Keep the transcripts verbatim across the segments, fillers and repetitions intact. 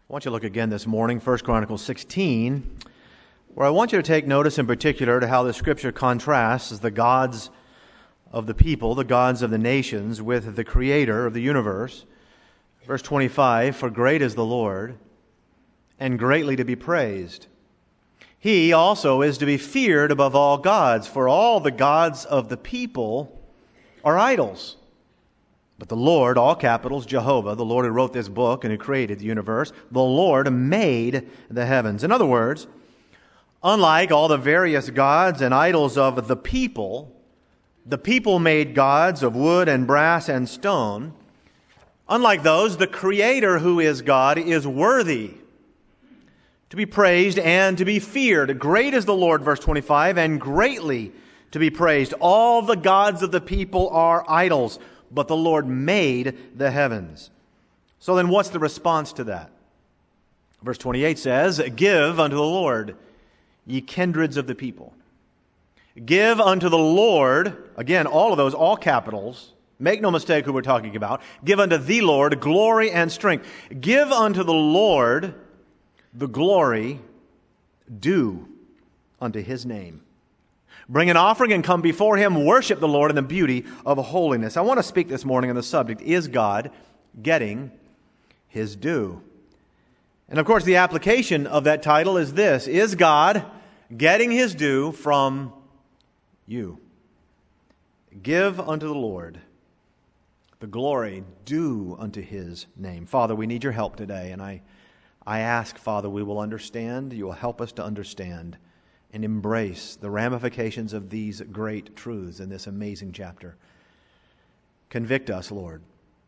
I want you to look again this morning, First Chronicles sixteen, where I want you to take notice in particular to how the Scripture contrasts the gods of the people, the gods of the nations, with the Creator of the universe. Verse twenty-five, "For great is the Lord, and greatly to be praised. He also is to be feared above all gods, for all the gods of the people are idols. But the Lord," all capitals, Jehovah, the Lord who wrote this book and who created the universe, the Lord made the heavens. In other words, unlike all the various gods and idols of the people, the people made gods of wood and brass and stone. Unlike those, the Creator who is God is worthy to be praised and to be feared. Great is the Lord, verse twenty-five, and greatly to be praised. All the gods of the people are idols, but the Lord made the heavens. So then what's the response to that? Verse twenty-eight says, "Give unto the Lord, ye kindreds of the people." Give unto the Lord, again, all of those, all capitals. Make no mistake who we're talking about. Give unto the Lord glory and strength. Give unto the Lord the glory due unto His name. Bring an offering and come before Him. Worship the Lord in the beauty of holiness. I want to speak this morning on the subject, is God getting His due? And of course, the application of that title is this: is God getting His due from you? Give unto the Lord the glory due unto His name. Father, we need your help today, and I, I ask, Father, we will understand, you will help us to understand and embrace the ramifications of these great truths in this amazing chapter. Convict us, Lord.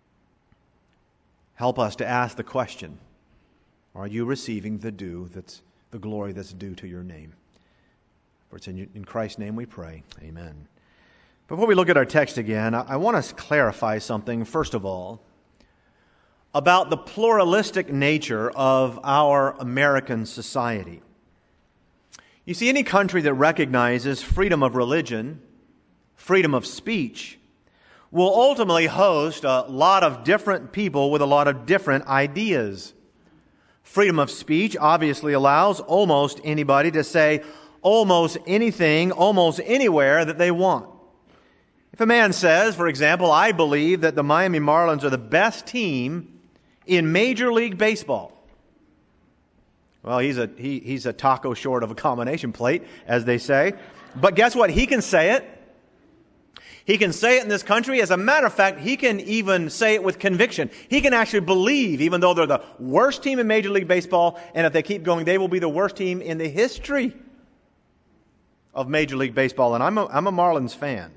Help us to ask the question, are you receiving the due, that's the glory that's due to your name? For it's in, in Christ's name we pray. Amen. Before we look at our text again, I, I want to clarify something, first of all, about the pluralistic nature of our American society. You see, any country that recognizes freedom of religion, freedom of speech, will ultimately host a lot of different people with a lot of different ideas. Freedom of speech obviously allows almost anybody to say almost anything, almost anywhere that they want. If a man says, for example, "I believe that the Miami Marlins are the best team in Major League Baseball," well, he's a he, he's a taco short of a combination plate, as they say. But guess what? He can say it. He can say it in this country. As a matter of fact, he can even say it with conviction. He can actually believe, even though they're the worst team in Major League Baseball, and if they keep going, they will be the worst team in the history of Major League Baseball. And I'm a, I'm a Marlins fan.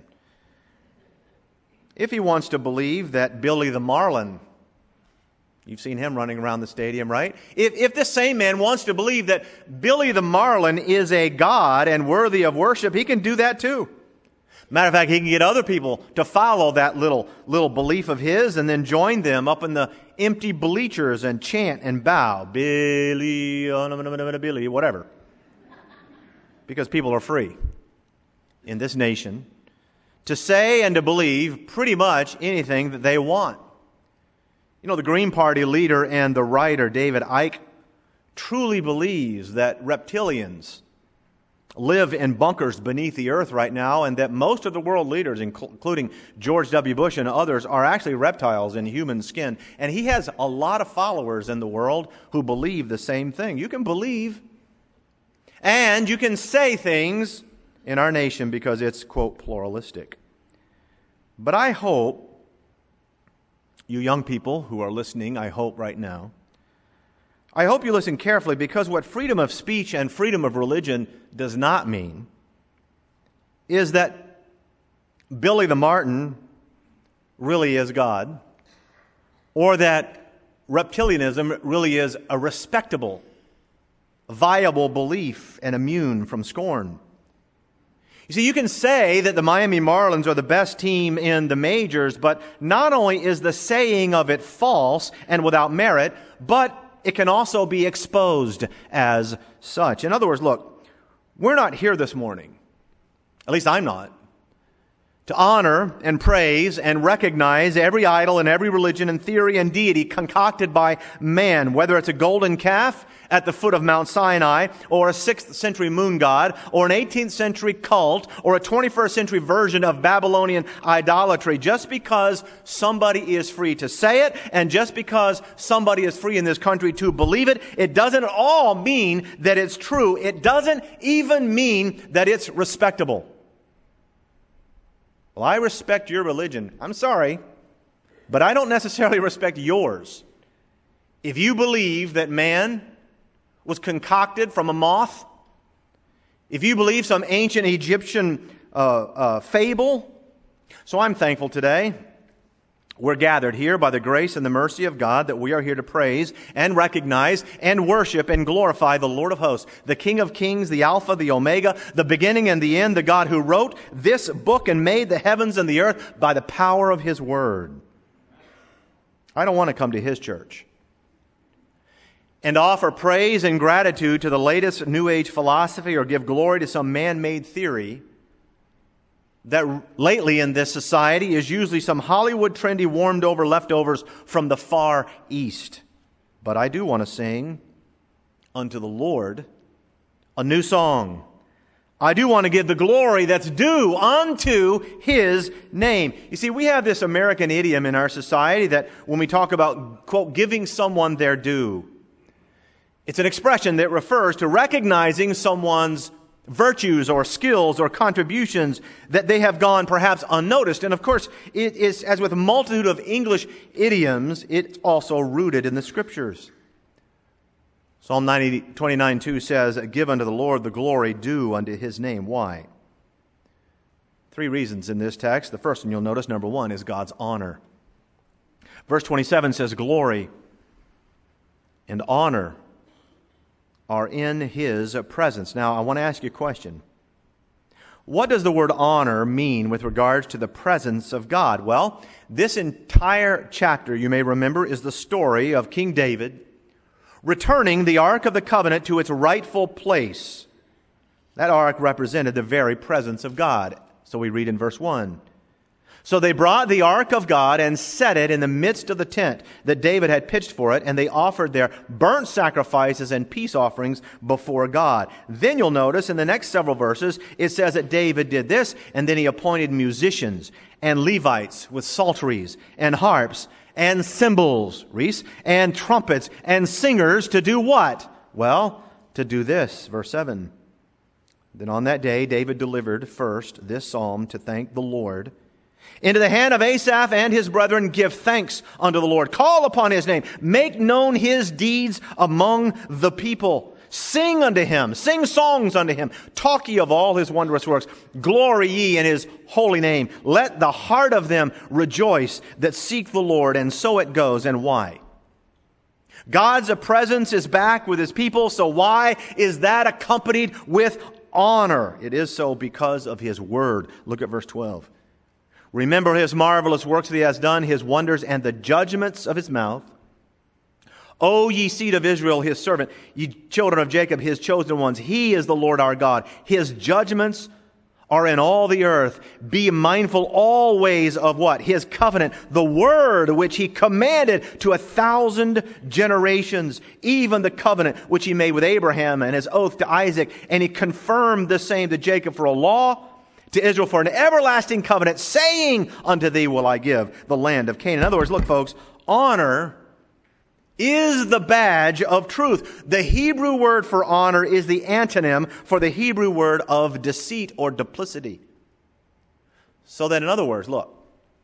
If he wants to believe that Billy the Marlin, you've seen him running around the stadium, right? If, if this same man wants to believe that Billy the Marlin is a god and worthy of worship, he can do that too. Matter of fact, he can get other people to follow that little, little belief of his and then join them up in the empty bleachers and chant and bow. Billy, oh, no, no, no, no, Billy, whatever. Because people are free in this nation to say and to believe pretty much anything that they want. You know, the Green Party leader and the writer, David Icke, truly believes that reptilians live in bunkers beneath the earth right now, and that most of the world leaders, including George W. Bush and others, are actually reptiles in human skin. And he has a lot of followers in the world who believe the same thing. You can believe, and you can say things in our nation because it's, quote, pluralistic. But I hope, you young people who are listening, I hope right now, I hope you listen carefully, because what freedom of speech and freedom of religion does not mean is that Billy the Martin really is God, or that reptilianism really is a respectable, viable belief and immune from scorn. You see, you can say that the Miami Marlins are the best team in the majors, but not only is the saying of it false and without merit, but it can also be exposed as such. In other words, look, we're not here this morning, at least I'm not, to to honor and praise and recognize every idol and every religion and theory and deity concocted by man, whether it's a golden calf at the foot of Mount Sinai, or a sixth century moon god, or an eighteenth century cult, or a twenty-first century version of Babylonian idolatry. Just because somebody is free to say it, and just because somebody is free in this country to believe it, it doesn't at all mean that it's true. It doesn't even mean that it's respectable. Well, I respect your religion. I'm sorry, but I don't necessarily respect yours. If you believe that man was concocted from a moth, if you believe some ancient Egyptian uh, uh, fable, so I'm thankful today. We're gathered here by the grace and the mercy of God that we are here to praise and recognize and worship and glorify the Lord of hosts, the King of kings, the Alpha, the Omega, the beginning and the end, the God who wrote this book and made the heavens and the earth by the power of His Word. I don't want to come to His church and offer praise and gratitude to the latest New Age philosophy or give glory to some man-made theory that lately in this society is usually some Hollywood trendy warmed over leftovers from the Far East. But I do want to sing unto the Lord a new song. I do want to give the glory that's due unto His name. You see, we have this American idiom in our society that when we talk about, quote, giving someone their due, it's an expression that refers to recognizing someone's virtues or skills or contributions that they have gone perhaps unnoticed. And of course, it is, as with a multitude of English idioms, it's also rooted in the Scriptures. Psalm ninety, twenty-nine two says, give unto the Lord the glory due unto His name. Why? Three reasons in this text. The first one you'll notice, number one, is God's honor. Verse twenty-seven says, glory and honor are in His presence. Now, I want to ask you a question. What does the word honor mean with regards to the presence of God? Well, this entire chapter, you may remember, is the story of King David returning the Ark of the Covenant to its rightful place. That ark represented the very presence of God. So we read in verse one. So they brought the ark of God and set it in the midst of the tent that David had pitched for it, and they offered their burnt sacrifices and peace offerings before God. Then you'll notice in the next several verses, it says that David did this, and then he appointed musicians and Levites with psalteries and harps and cymbals, Reese, and trumpets and singers to do what? Well, to do this, verse seven. Then on that day, David delivered first this psalm to thank the Lord. Into the hand of Asaph and his brethren, give thanks unto the Lord. Call upon His name. Make known His deeds among the people. Sing unto Him. Sing songs unto Him. Talk ye of all His wondrous works. Glory ye in His holy name. Let the heart of them rejoice that seek the Lord. And so it goes. And why? God's presence is back with His people. So why is that accompanied with honor? It is so because of His word. Look at verse twelve. Remember His marvelous works that He has done, His wonders, and the judgments of His mouth. O ye seed of Israel, His servant, ye children of Jacob, His chosen ones. He is the Lord our God. His judgments are in all the earth. Be mindful always of what? His covenant, the word which He commanded to a thousand generations, even the covenant which He made with Abraham and His oath to Isaac, and He confirmed the same to Jacob for a law, to Israel for an everlasting covenant, saying, unto thee will I give the land of Canaan. In other words, look folks, honor is the badge of truth. The Hebrew word for honor is the antonym for the Hebrew word of deceit or duplicity. So that in other words, look,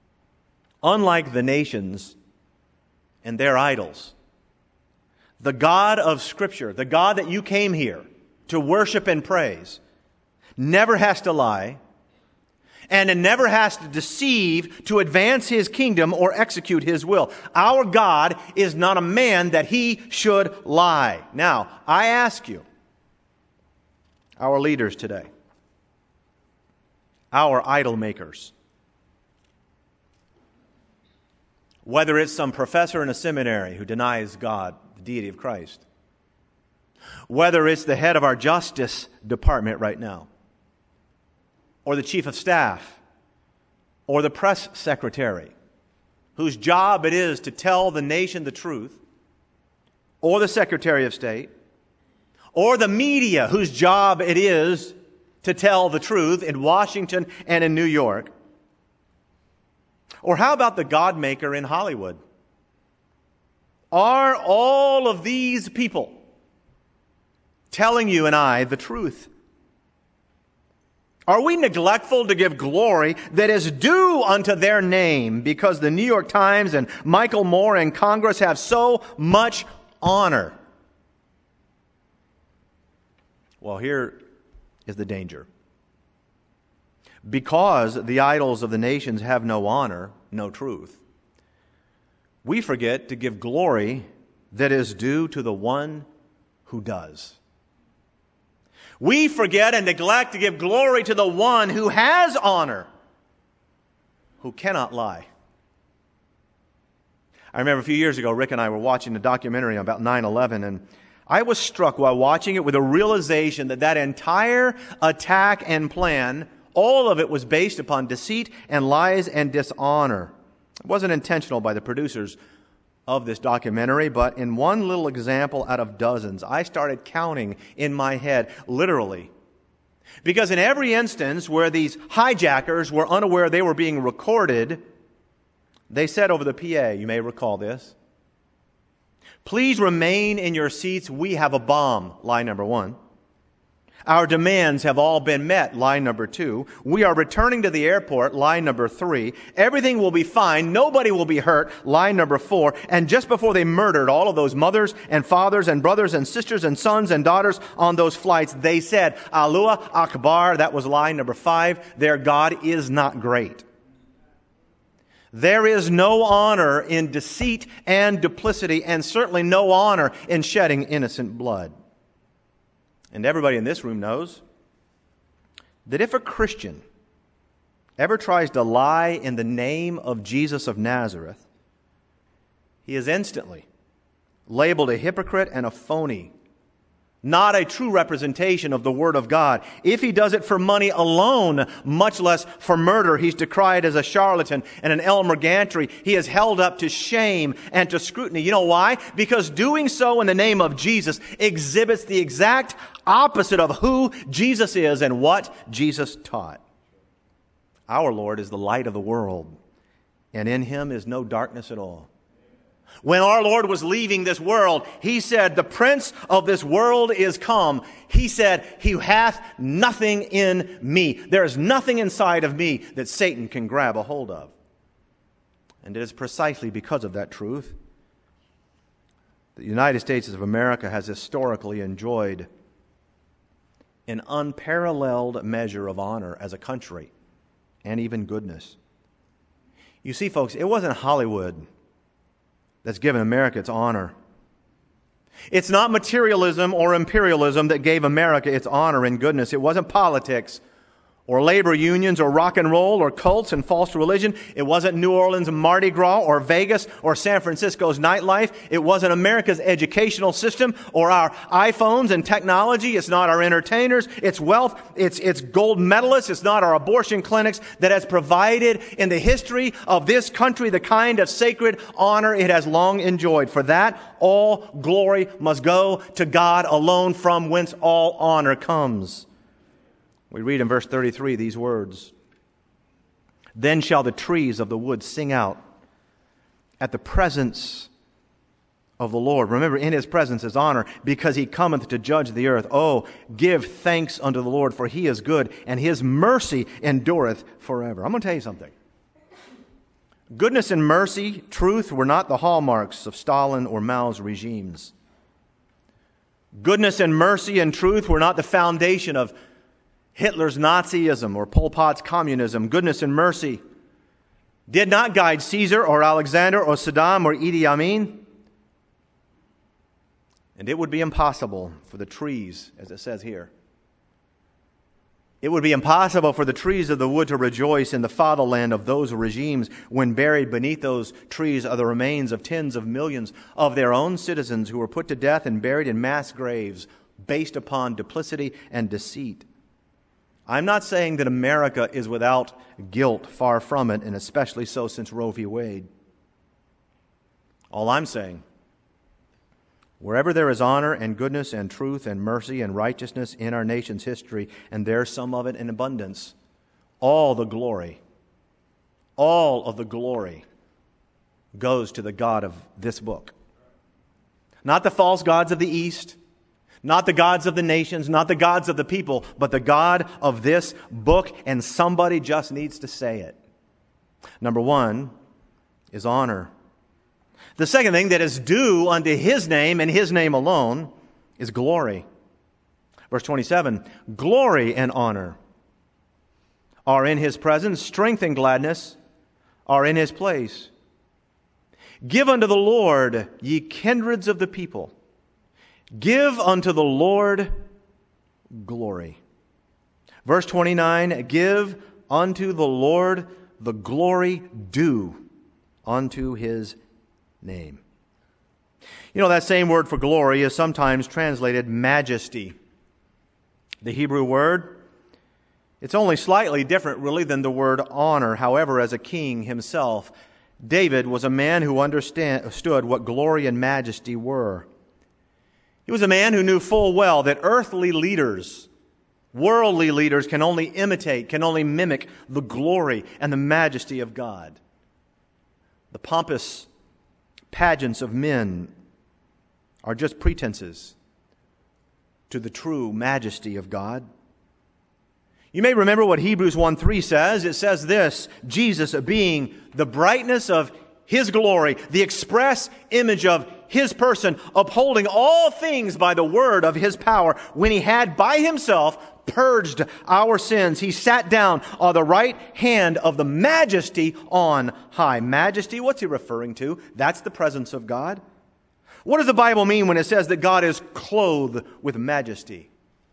unlike the nations and their idols, the God of Scripture, the God that you came here to worship and praise, never has to lie, and it never has to deceive to advance His kingdom or execute His will. Our God is not a man that He should lie. Now, I ask you, our leaders today, our idol makers, whether it's some professor in a seminary who denies God, the deity of Christ, whether it's the head of our Justice Department right now, or the chief of staff or the press secretary, whose job it is to tell the nation the truth, or the Secretary of State, or the media, whose job it is to tell the truth in Washington and in New York? Or how about the God maker in Hollywood? Are all of these people telling you and I the truth? Are we neglectful to give glory that is due unto their name because the New York Times and Michael Moore and Congress have so much honor? Well, here is the danger. Because the idols of the nations have no honor, no truth, we forget to give glory that is due to the one who does. We forget and neglect to give glory to the one who has honor, who cannot lie. I remember a few years ago, Rick and I were watching a documentary about nine eleven, and I was struck while watching it with a realization that that entire attack and plan, all of it was based upon deceit and lies and dishonor. It wasn't intentional by the producers of this documentary, but in one little example out of dozens, I started counting in my head, literally. Because in every instance where these hijackers were unaware they were being recorded, they said over the P A, you may recall this, "Please remain in your seats, we have a bomb," line number one. "Our demands have all been met," line number two. "We are returning to the airport," line number three. "Everything will be fine, nobody will be hurt," line number four. And just before they murdered all of those mothers and fathers and brothers and sisters and sons and daughters on those flights, they said, "Allahu Akbar," that was line number five. Their God is not great. There is no honor in deceit and duplicity, and certainly no honor in shedding innocent blood. And everybody in this room knows that if a Christian ever tries to lie in the name of Jesus of Nazareth, he is instantly labeled a hypocrite and a phony, not a true representation of the Word of God. If he does it for money alone, much less for murder, he's decried as a charlatan and an Elmer Gantry. He is held up to shame and to scrutiny. You know why? Because doing so in the name of Jesus exhibits the exact opposite of who Jesus is and what Jesus taught. Our Lord is the light of the world, and in Him is no darkness at all. When our Lord was leaving this world, He said, "The prince of this world is come." He said, "He hath nothing in me." There is nothing inside of me that Satan can grab a hold of. And it is precisely because of that truth that the United States of America has historically enjoyed an unparalleled measure of honor as a country and even goodness. You see, folks, it wasn't Hollywood that's given America its honor. It's not materialism or imperialism that gave America its honor and goodness. It wasn't politics or labor unions or rock and roll or cults and false religion. It wasn't New Orleans Mardi Gras or Vegas or San Francisco's nightlife. It wasn't America's educational system or our iPhones and technology. It's not our entertainers. It's wealth. It's, it's gold medalists. It's not our abortion clinics that has provided in the history of this country the kind of sacred honor it has long enjoyed. For that, all glory must go to God alone, from whence all honor comes. We read in verse thirty-three these words, "Then shall the trees of the wood sing out at the presence of the Lord." Remember, in His presence is honor, because He cometh to judge the earth. "Oh, give thanks unto the Lord, for He is good, and His mercy endureth forever." I'm going to tell you something. Goodness and mercy, truth, were not the hallmarks of Stalin or Mao's regimes. Goodness and mercy and truth were not the foundation of Hitler's Nazism or Pol Pot's communism. Goodness and mercy did not guide Caesar or Alexander or Saddam or Idi Amin. And it would be impossible for the trees, as it says here, it would be impossible for the trees of the wood to rejoice in the fatherland of those regimes when buried beneath those trees are the remains of tens of millions of their own citizens who were put to death and buried in mass graves based upon duplicity and deceit. I'm not saying that America is without guilt, far from it, and especially so since Roe v. Wade. All I'm saying, wherever there is honor and goodness and truth and mercy and righteousness in our nation's history, and there's some of it in abundance, all the glory, all of the glory goes to the God of this book. Not the false gods of the East, not the gods of the nations, not the gods of the people, but the God of this book, and somebody just needs to say it. Number one is honor. The second thing that is due unto His name and His name alone is glory. Verse twenty-seven, glory and honor are in His presence, strength and gladness are in His place. Give unto the Lord, ye kindreds of the people. Give unto the Lord glory. Verse twenty-nine, give unto the Lord the glory due unto His name. You know, that same word for glory is sometimes translated majesty. The Hebrew word, it's only slightly different really than the word honor. However, as a king himself, David was a man who understood what glory and majesty were. He was a man who knew full well that earthly leaders, worldly leaders, can only imitate, can only mimic the glory and the majesty of God. The pompous pageants of men are just pretenses to the true majesty of God. You may remember what Hebrews one three says. It says this, Jesus being the brightness of His glory, the express image of His person, upholding all things by the word of His power, when He had by Himself purged our sins, He sat down on the right hand of the majesty on high. Majesty, what's He referring to? That's the presence of God. What does the Bible mean when it says that God is clothed with majesty?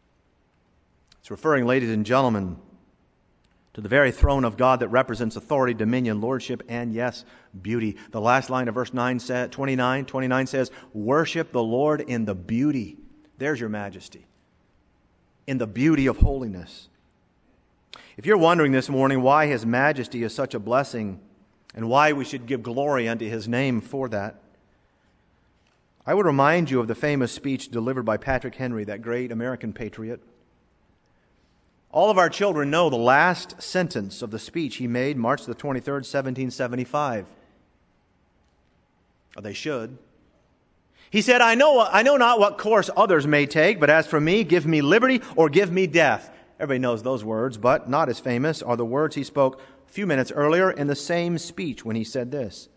It's referring, ladies and gentlemen, to the very throne of God that represents authority, dominion, lordship, and yes, beauty. The last line of verse nine, twenty-nine, twenty-nine says, worship the Lord in the beauty. There's your majesty. In the beauty of holiness. If you're wondering this morning why His majesty is such a blessing and why we should give glory unto His name for that, I would remind you of the famous speech delivered by Patrick Henry, that great American patriot. All of our children know the last sentence of the speech he made March the twenty-third, seventeen seventy-five. Or they should. He said, I know, I know not what course others may take, but as for me, give me liberty or give me death. Everybody knows those words, but not as famous are the words he spoke a few minutes earlier in the same speech when he said this.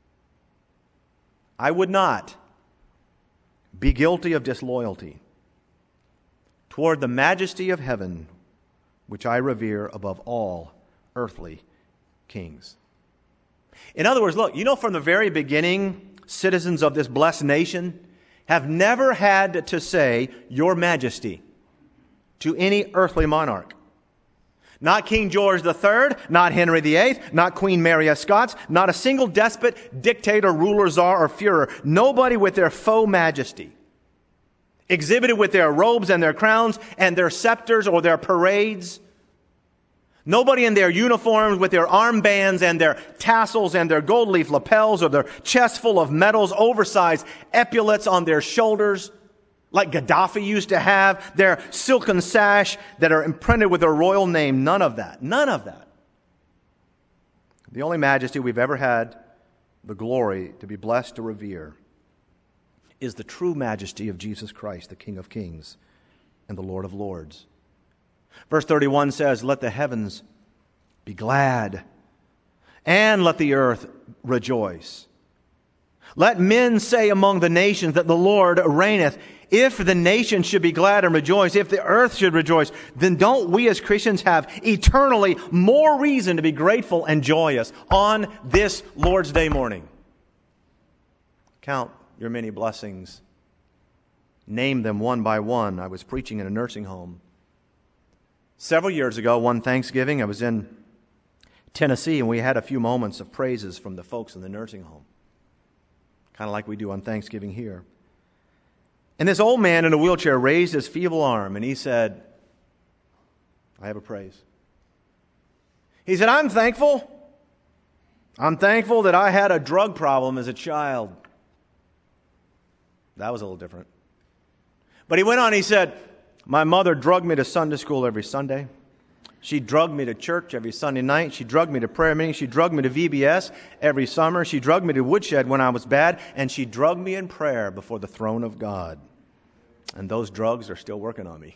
I would not be guilty of disloyalty toward the majesty of heaven, which I revere above all earthly kings. In other words, look, you know, from the very beginning, citizens of this blessed nation have never had to say, Your Majesty, to any earthly monarch. Not King George the Third, not Henry the Eighth, not Queen Mary of Scots, not a single despot, dictator, ruler, czar, or Führer. Nobody with their faux majesty, exhibited with their robes and their crowns and their scepters or their parades. Nobody in their uniforms with their armbands and their tassels and their gold leaf lapels or their chests full of medals, oversized epaulets on their shoulders, like Gaddafi used to have, their silken sash that are imprinted with their royal name. None of that. None of that. The only majesty we've ever had the glory to be blessed to revere is the true majesty of Jesus Christ, the King of Kings and the Lord of Lords. Verse thirty-one says, let the heavens be glad, and let the earth rejoice. Let men say among the nations that the Lord reigneth. If the nations should be glad and rejoice, if the earth should rejoice, then don't we as Christians have eternally more reason to be grateful and joyous on this Lord's Day morning? Count your many blessings. Name them one by one. I was preaching in a nursing home several years ago, one Thanksgiving. I was in Tennessee, and we had a few moments of praises from the folks in the nursing home, kind of like we do on Thanksgiving here. And this old man in a wheelchair raised his feeble arm, and he said, I have a praise. He said, I'm thankful. I'm thankful that I had a drug problem as a child. That was a little different. But he went on, he said, my mother drugged me to Sunday school every Sunday. She drugged me to church every Sunday night. She drugged me to prayer meetings. She drugged me to V B S every summer. She drugged me to Woodshed when I was bad. And she drugged me in prayer before the throne of God. And those drugs are still working on me.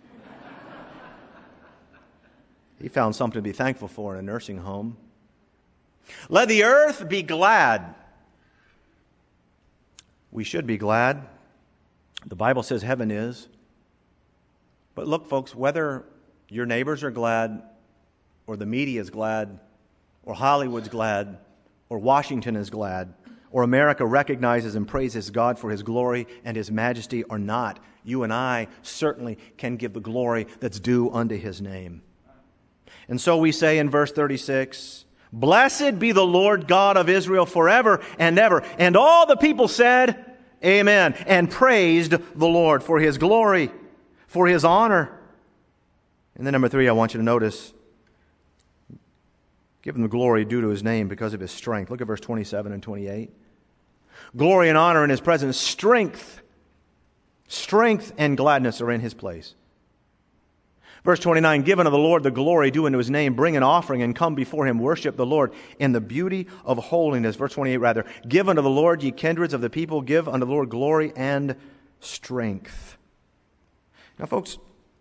He found something to be thankful for in a nursing home. Let the earth be glad. We should be glad. The Bible says heaven is. But look, folks, whether your neighbors are glad, or the media is glad, or Hollywood's glad, or Washington is glad, or America recognizes and praises God for His glory and His majesty or not, you and I certainly can give the glory that's due unto His name. And so we say in verse thirty-six, blessed be the Lord God of Israel forever and ever. And all the people said, amen, and praised the Lord for His glory, for His honor. And then number three, I want you to notice, give Him the glory due to His name because of His strength. Look at verse twenty-seven and twenty-eight. Glory and honor in His presence, strength, strength and gladness are in His place. Verse twenty-nine, give unto the Lord the glory due unto His name, bring an offering and come before Him, worship the Lord in the beauty of holiness. Verse twenty-eight rather, give unto the Lord, ye kindreds of the people, give unto the Lord glory and strength. Now folks,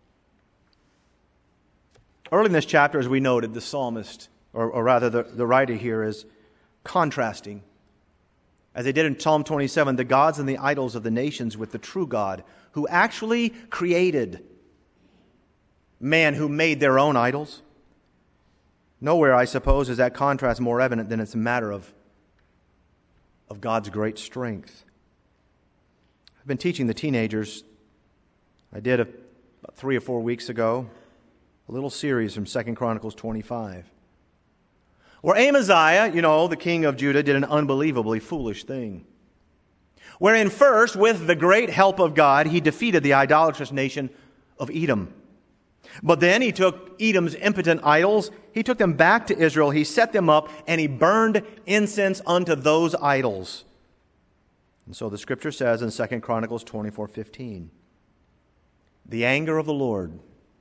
early in this chapter, as we noted, the psalmist, or, or rather the, the writer here is contrasting, as they did in Psalm twenty-seven, the gods and the idols of the nations with the true God, who actually created man, who made their own idols. Nowhere, I suppose, is that contrast more evident than it's a matter of, of God's great strength. I've been teaching the teenagers. I did a, about three or four weeks ago, a little series from Second Chronicles twenty-five, where Amaziah, you know, the king of Judah, did an unbelievably foolish thing. Wherein first, with the great help of God, he defeated the idolatrous nation of Edom. But then he took Edom's impotent idols, he took them back to Israel, he set them up, and he burned incense unto those idols. And so the Scripture says in Second Chronicles twenty-four fifteen, the anger of the Lord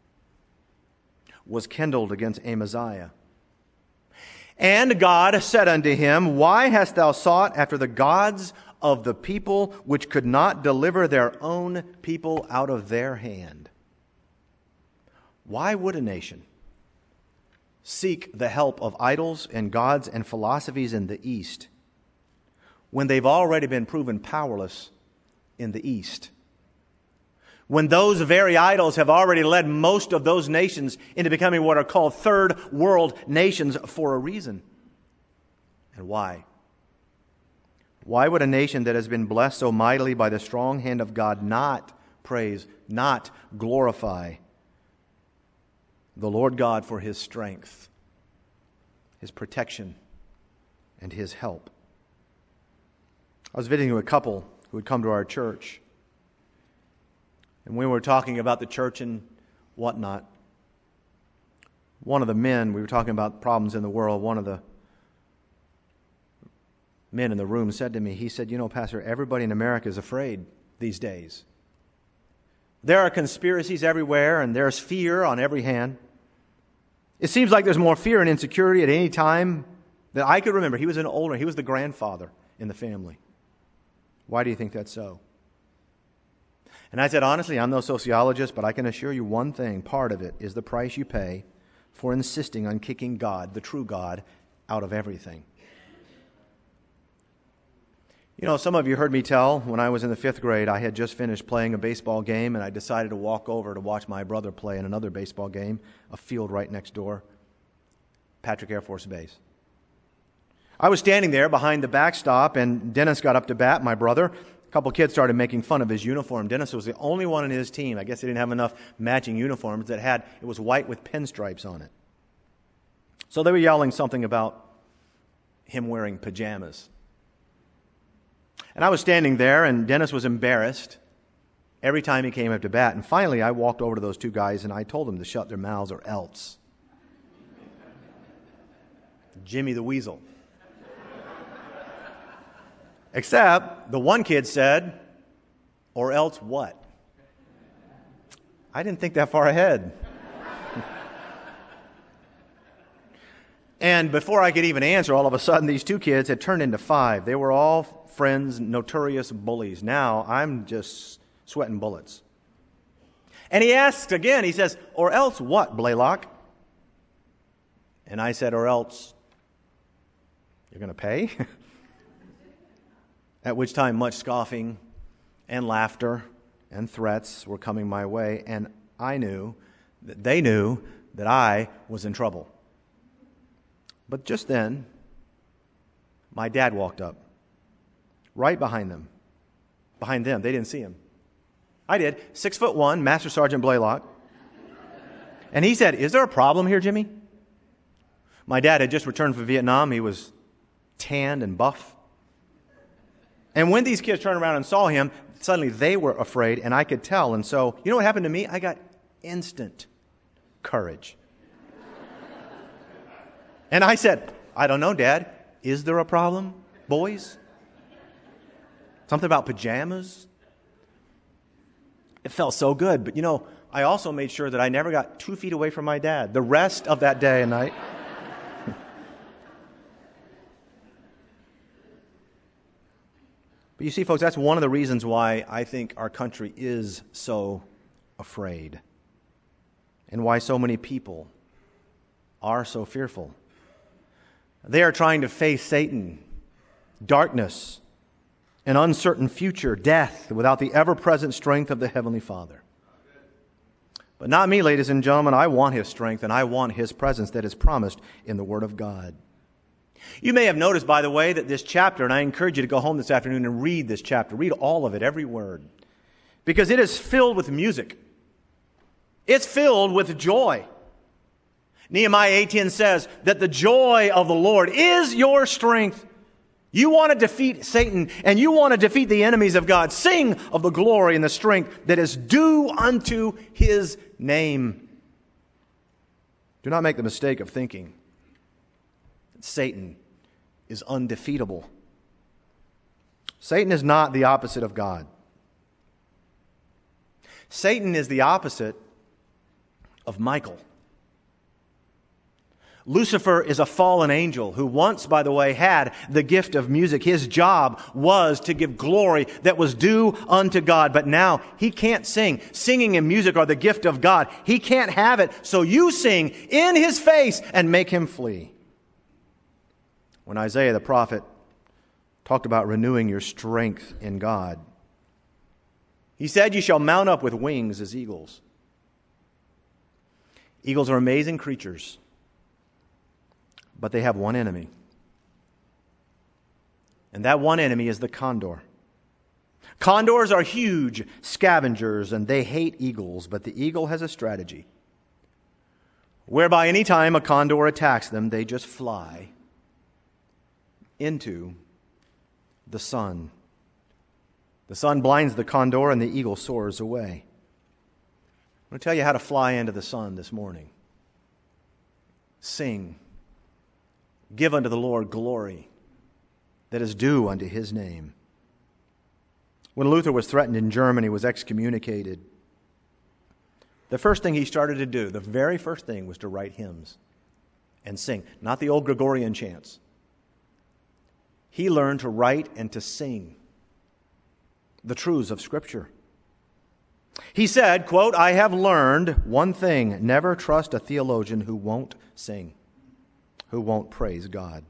was kindled against Amaziah. And God said unto him, why hast thou sought after the gods of the people which could not deliver their own people out of their hand? Why would a nation seek the help of idols and gods and philosophies in the East when they've already been proven powerless in the East? When those very idols have already led most of those nations into becoming what are called third world nations for a reason. And why? Why would a nation that has been blessed so mightily by the strong hand of God not praise, not glorify the Lord God for His strength, His protection, and His help? I was visiting with a couple who had come to our church. And when we were talking about the church and whatnot, one of the men, we were talking about problems in the world, one of the men in the room said to me, he said, you know, Pastor, everybody in America is afraid these days. There are conspiracies everywhere, and there's fear on every hand. It seems like there's more fear and insecurity at any time that I could remember. He was an older, he was the grandfather in the family. Why do you think that's so? And I said, honestly, I'm no sociologist, but I can assure you one thing. Part of it is the price you pay for insisting on kicking God, the true God, out of everything. You know, some of you heard me tell when I was in the fifth grade, I had just finished playing a baseball game, and I decided to walk over to watch my brother play in another baseball game, a field right next door, Patrick Air Force Base. I was standing there behind the backstop, and Dennis got up to bat, my brother. A couple kids started making fun of his uniform. Dennis was the only one in his team. I guess he didn't have enough matching uniforms that had, it was white with pinstripes on it. So they were yelling something about him wearing pajamas. And I was standing there, and Dennis was embarrassed every time he came up to bat. And finally, I walked over to those two guys and I told them to shut their mouths or else. Jimmy the Weasel. Except the one kid said, or else what? I didn't think that far ahead. And before I could even answer, all of a sudden these two kids had turned into five. They were all friends, notorious bullies. Now I'm just sweating bullets. And he asks again, he says, or else what, Blaylock? And I said, or else you're going to pay? At which time much scoffing and laughter and threats were coming my way, and I knew that they knew that I was in trouble. But just then, my dad walked up, right behind them. Behind them. They didn't see him. I did. Six foot one, Master Sergeant Blaylock. And he said, is there a problem here, Jimmy? My dad had just returned from Vietnam. He was tanned and buff. And when these kids turned around and saw him, suddenly they were afraid, and I could tell. And so, you know what happened to me? I got instant courage. And I said, I don't know, Dad. Is there a problem, boys? Something about pajamas? It felt so good. But, you know, I also made sure that I never got two feet away from my dad the rest of that day and night. But you see, folks, that's one of the reasons why I think our country is so afraid and why so many people are so fearful. They are trying to face Satan, darkness, an uncertain future, death, without the ever-present strength of the Heavenly Father. But not me, ladies and gentlemen. I want His strength and I want His presence that is promised in the Word of God. You may have noticed, by the way, that this chapter, and I encourage you to go home this afternoon and read this chapter. Read all of it, every word. Because it is filled with music. It's filled with joy. Nehemiah eight ten says that the joy of the Lord is your strength. You want to defeat Satan and you want to defeat the enemies of God. Sing of the glory and the strength that is due unto His name. Do not make the mistake of thinking that Satan is undefeatable. Satan is not the opposite of God. Satan is the opposite of Michael. Lucifer is a fallen angel who once, by the way, had the gift of music. His job was to give glory that was due unto God. But now he can't sing. Singing and music are the gift of God. He can't have it. So you sing in his face and make him flee. When Isaiah the prophet talked about renewing your strength in God, he said, you shall mount up with wings as eagles. Eagles are amazing creatures. But they have one enemy. And that one enemy is the condor. Condors are huge scavengers and they hate eagles, but the eagle has a strategy whereby any time a condor attacks them, they just fly into the sun. The sun blinds the condor and the eagle soars away. I'm going to tell you how to fly into the sun this morning. Sing. Give unto the Lord glory that is due unto His name. When Luther was threatened in Germany, was excommunicated, the first thing he started to do, the very first thing, was to write hymns and sing. Not the old Gregorian chants. He learned to write and to sing the truths of Scripture. He said, quote, I have learned one thing, never trust a theologian who won't sing, who won't praise God.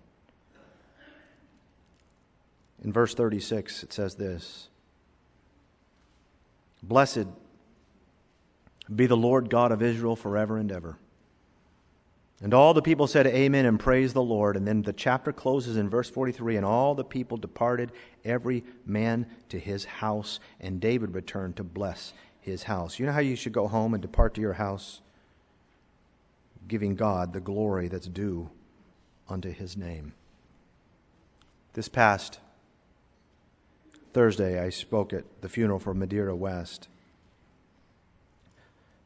In verse thirty-six, it says this, blessed be the Lord God of Israel forever and ever. And all the people said amen and praise the Lord. And then the chapter closes in verse forty-three, and all the people departed, every man to his house, and David returned to bless his house. You know how you should go home and depart to your house? Giving God the glory that's due unto His name. This past Thursday, I spoke at the funeral for Madeira West.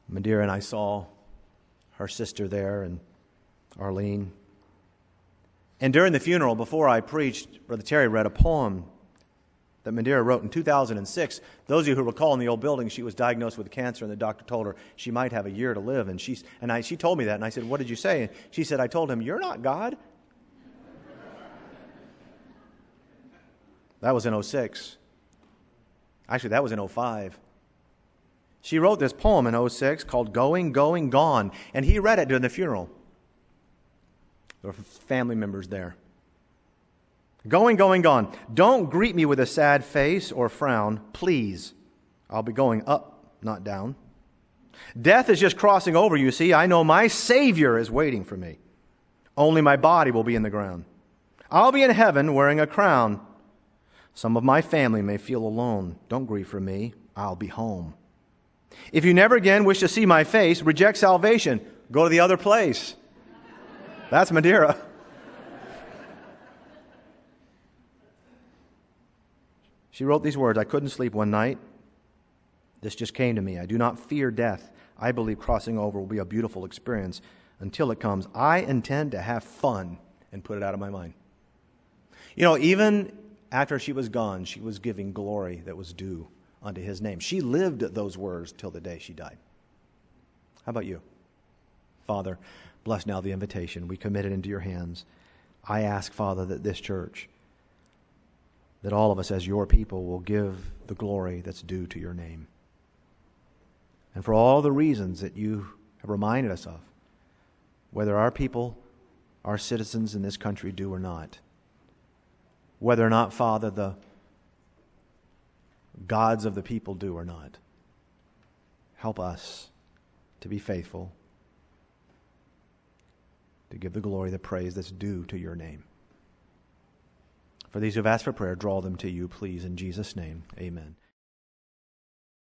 Madeira and I saw her sister there, and Arlene. And during the funeral, before I preached, Brother Terry read a poem that Madeira wrote in two thousand six. Those of you who recall, in the old building, she was diagnosed with cancer, and the doctor told her she might have a year to live. And, she's, and I, she told me that, and I said, "What did you say?" And she said, "I told him, you're not God." That was in oh six. Actually, that was in oh five. She wrote this poem in oh six called Going, Going, Gone, and he read it during the funeral. There were family members there. Going, going, gone. Don't greet me with a sad face or frown, please. I'll be going up, not down. Death is just crossing over, you see. I know my Savior is waiting for me. Only my body will be in the ground. I'll be in heaven wearing a crown. Some of my family may feel alone. Don't grieve for me. I'll be home. If you never again wish to see my face, reject salvation. Go to the other place. That's Madeira. She wrote these words, "I couldn't sleep one night. This just came to me. I do not fear death. I believe crossing over will be a beautiful experience. Until it comes, I intend to have fun," and put it out of my mind. You know, even after she was gone, she was giving glory that was due unto His name. She lived those words till the day she died. How about you? Father, bless now the invitation. We commit it into your hands. I ask, Father, that this church, that all of us as your people will give the glory that's due to your name. And for all the reasons that you have reminded us of, whether our people, our citizens in this country do or not, whether or not, Father, the gods of the people do or not, help us to be faithful, to give the glory, the praise that's due to your name. For these who have asked for prayer, draw them to you, please, in Jesus' name. Amen.